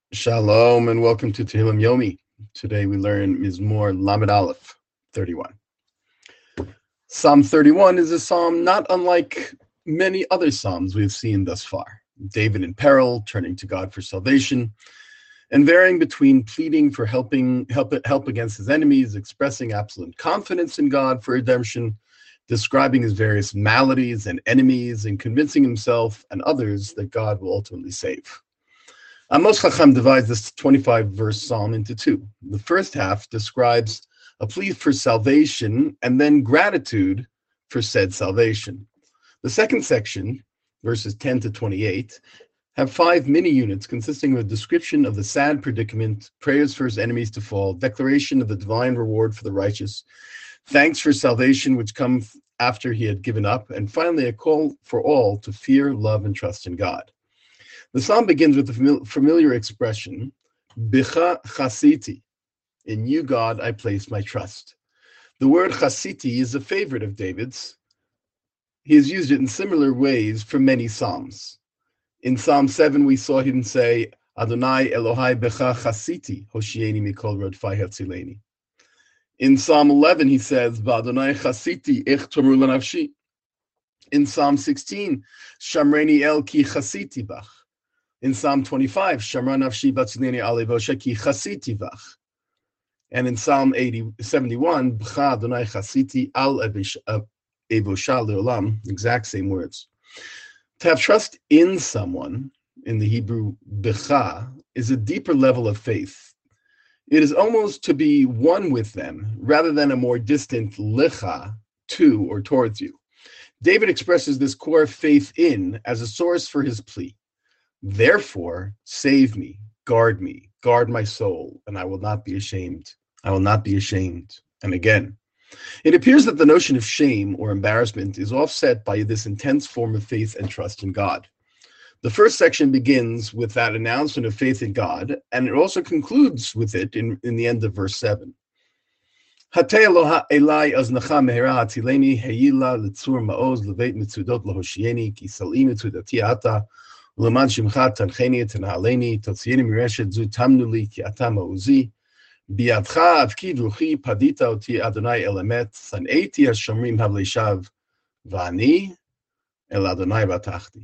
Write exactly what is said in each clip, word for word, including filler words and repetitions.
Shalom and welcome to Tehillim Yomi. Today we learn Mizmor Lamed Aleph thirty-one. Psalm thirty-one is a psalm not unlike many other psalms we've seen thus far. David in peril, turning to God for salvation, and varying between pleading for helping help, help against his enemies, expressing absolute confidence in God for redemption, describing his various maladies and enemies, and convincing himself and others that God will ultimately save. Amos Chacham divides this twenty-five verse psalm into two. The first half describes a plea for salvation and then gratitude for said salvation. The second section, verses ten to twenty-eight, have five mini units consisting of a description of the sad predicament, prayers for his enemies to fall, declaration of the divine reward for the righteous, thanks for salvation which comes after he had given up, and finally a call for all to fear, love, and trust in God. The psalm begins with the familiar expression, Bicha chasiti, in you, God, I place my trust. The word chasiti is a favorite of David's. He has used it in similar ways for many psalms. In Psalm seven, we saw him say, Adonai Elohai Bicha chasiti, Hoshieni mikol rodfai hatzileni. In Psalm eleven, he says, Adonai chasiti, ech tomru lanavshi. In Psalm sixteen, Shamreni el ki chasiti bach. In Psalm twenty-five, Shamra nafshi batzileni al evosha ki chasiti bach. And in Psalm eighty, seventy-one, B'cha Adonai chasiti al evosha leolam, exact same words. To have trust in someone, in the Hebrew B'cha, is a deeper level of faith. It is almost to be one with them, rather than a more distant licha, to or towards you. David expresses this core faith in as a source for his plea. Therefore, save me, guard me, guard my soul, and I will not be ashamed. I will not be ashamed. And again, it appears that the notion of shame or embarrassment is offset by this intense form of faith and trust in God. The first section begins with that announcement of faith in God, and it also concludes with it in, in the end of verse seven. Hatei Eloha Elai aznacha mehera hatzileni heyila litzur ma'oz leveit mitzudot lahoshieni ki sal'i mitzudati ata L'man shimcha tancheni tanhaleni totzieni mireshet zu tamnu li ki ata ma'uzi biadcha avkid ruchi padita oti Adonai el emet san'eti hashomrim havleishav v'ani el Adonai batachti.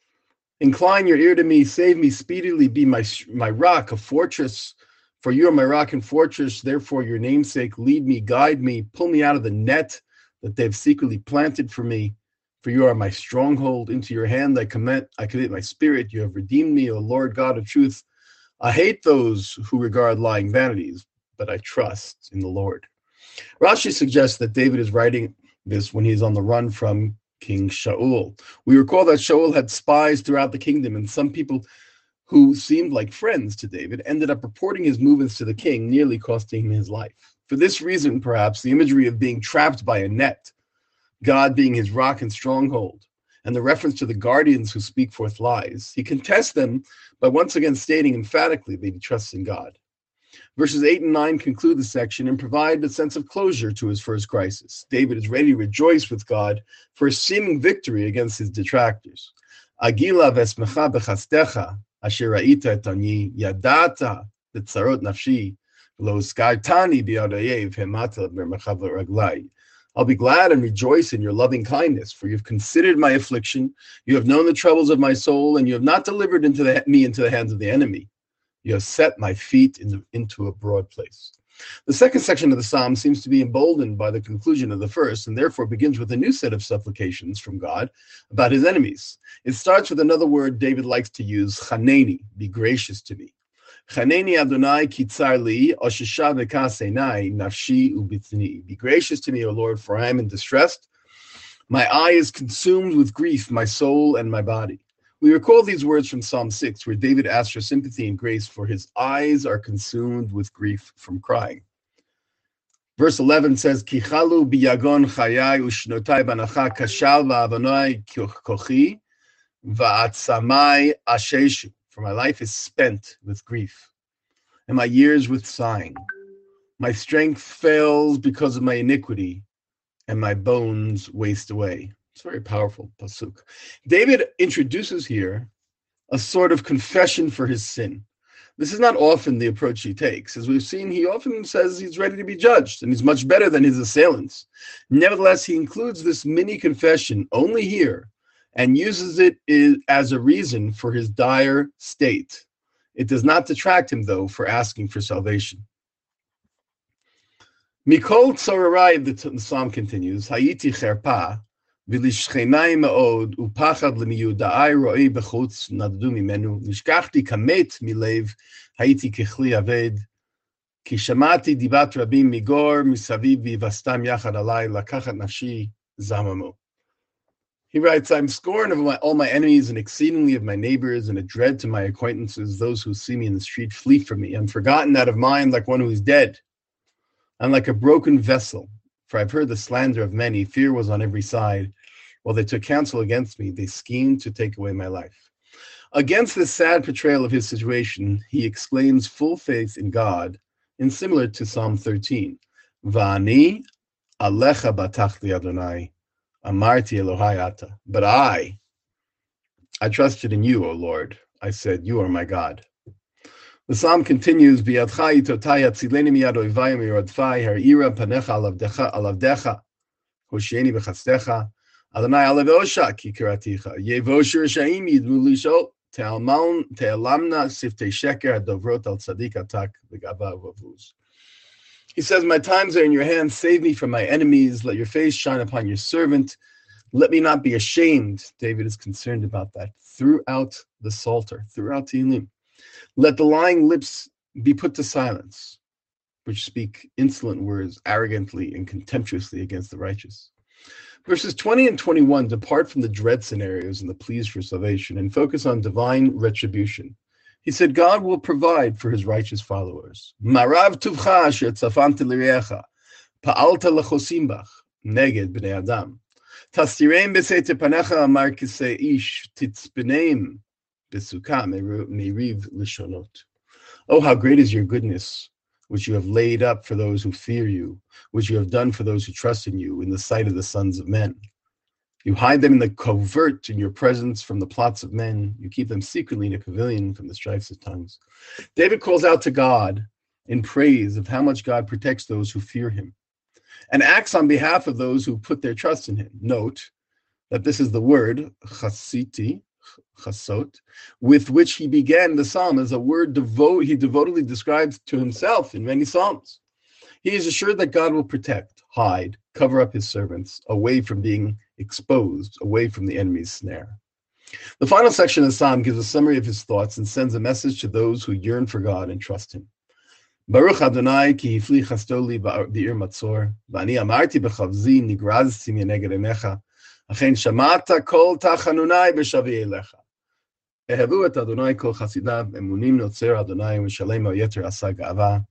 Incline your ear to me, save me speedily, be my my rock, a fortress, for you are my rock and fortress, therefore your namesake, lead me, guide me, pull me out of the net that they've secretly planted for me. For you are my stronghold, into your hand I commit, I commit my spirit. You have redeemed me, O Lord God of truth. I hate those who regard lying vanities, but I trust in the Lord. Rashi suggests that David is writing this when he's on the run from King Shaul. We recall that Shaul had spies throughout the kingdom, and some people who seemed like friends to David ended up reporting his movements to the king, nearly costing him his life. For this reason, perhaps, the imagery of being trapped by a net, God being his rock and stronghold, and the reference to the guardians who speak forth lies, he contests them by once again stating emphatically that he trusts in God. Verses eight and nine conclude the section and provide a sense of closure to his first crisis. David is ready to rejoice with God for a seeming victory against his detractors. Agila vesmecha bechasdecha asher ra'ita et ani yadata b'tzarot nafshi v'lo skartani b'yadayev hemata b'merchav raglai. I'll be glad and rejoice in your loving kindness, for you've considered my affliction, you have known the troubles of my soul, and you have not delivered into the, me into the hands of the enemy. You have set my feet in the, into a broad place. The second section of the psalm seems to be emboldened by the conclusion of the first, and therefore begins with a new set of supplications from God about his enemies. It starts with another word David likes to use, chaneni, be gracious to me. Chaneni Adonai kitzar li, oshisha v'kasenai, nafshi ubitzni. Be gracious to me, O Lord, for I am in distress. My eye is consumed with grief, my soul and my body. We recall these words from Psalm six, where David asks for sympathy and grace, for his eyes are consumed with grief from crying. Verse eleven says, Kichalu biyagon chayai ushnotai banacha kashal va'avonai kochi va'atsamai asheshu. For my life is spent with grief, and my years with sighing. My strength fails because of my iniquity, and my bones waste away. It's a very powerful pasuk. David introduces here a sort of confession for his sin. This is not often the approach he takes. As we've seen, he often says he's ready to be judged and he's much better than his assailants. Nevertheless, he includes this mini confession only here and uses it as a reason for his dire state. It does not detract him, though, for asking for salvation. Mikol tzorarai, the psalm continues, Hayiti cherpa, v'lishchenai ma'od, upachad lemiyudai ro'i bechutz naddu mimenu, nishkachti kamet milev, hayiti kechli aved, ki shamati divat rabim migor, misaviv v'ivastam yachad alai, lakachat nafshi zamamu. He writes, I'm scorned of my, all my enemies and exceedingly of my neighbors, and a dread to my acquaintances. Those who see me in the street flee from me. I'm forgotten out of mind like one who is dead. I'm like a broken vessel, for I've heard the slander of many. Fear was on every side. While they took counsel against me, they schemed to take away my life. Against this sad portrayal of his situation, he exclaims full faith in God, and similar to Psalm thirteen. Va'ani alecha batachli Adonai. Amarti Elohai ata. But I, I trusted in you, O Lord. I said, you are my God. The psalm continues, B'yadcha itotai atzileni miyad oivai mirodfai, har'ira panecha alavdecha, hoshieni b'chastecha, Adonai alevosha ki kiraticha, yevosh rishayim yidmu lishol, te'alamna siftei sheker hadovrot al tzadik atak v'gava v'avuz. He says, my times are in your hands. Save me from my enemies. Let your face shine upon your servant. Let me not be ashamed. David is concerned about that throughout the Psalter, throughout Tehillim. Let the lying lips be put to silence, which speak insolent words arrogantly and contemptuously against the righteous. Verses twenty and twenty-one depart from the dread scenarios and the pleas for salvation and focus on divine retribution. He said, God will provide for his righteous followers. Marav tuvcha asher tzafanti l'reecha, pa'alta lechosim bach, neged b'nei adam. Tastireim b'seite panecha amar kisei ish, titzpeneim b'suka meriv lishonot. Oh, how great is your goodness, which you have laid up for those who fear you, which you have done for those who trust in you in the sight of the sons of men. You hide them in the covert in your presence from the plots of men. You keep them secretly in a pavilion from the strifes of tongues. David calls out to God in praise of how much God protects those who fear him and acts on behalf of those who put their trust in him. Note that this is the word, chasiti, chasot, with which he began the psalm as a word devote, he devotedly describes to himself in many psalms. He is assured that God will protect, hide, cover up his servants away from being exposed, away from the enemy's snare. The final section of the psalm gives a summary of his thoughts and sends a message to those who yearn for God and trust him. Baruch Adonai ki hifli chasto li b'ir matzor, v'ani amarti b'chavzi nigrazti mi'neged einecha, achen shamata kol tachanunai b'shavi elecha. Ehevu et Adonai kol chasidav, emunim notzer Adonai v'shalem ha'yeter asa ga'ava,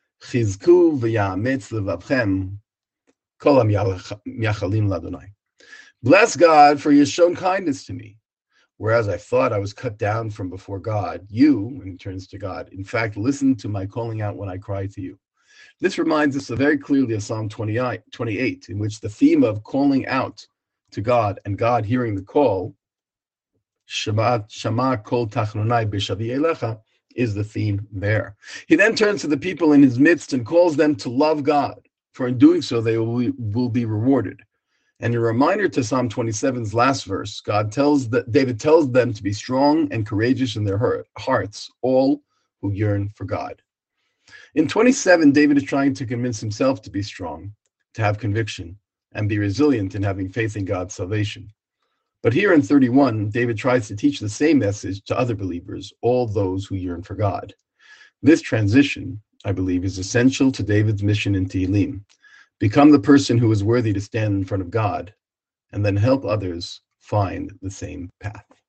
chizku v'ya'ametz levavchem, kol ha'miachalim l'Adonai. Bless God, for he has shown kindness to me. Whereas I thought I was cut down from before God, you, and he turns to God, in fact, listen to my calling out when I cry to you. This reminds us very clearly of Psalm twenty-eight, in which the theme of calling out to God and God hearing the call, Shema, Shema kol tachnunai b'shavi elecha, is the theme there. He then turns to the people in his midst and calls them to love God, for in doing so they will, will be rewarded. And a reminder to Psalm twenty-seven's last verse, God tells that David tells them to be strong and courageous in their hearts, all who yearn for God. In twenty-seven, David is trying to convince himself to be strong, to have conviction, and be resilient in having faith in God's salvation. But here in thirty-one, David tries to teach the same message to other believers, all those who yearn for God. This transition, I believe, is essential to David's mission in Tehillim. Become the person who is worthy to stand in front of God, and then help others find the same path.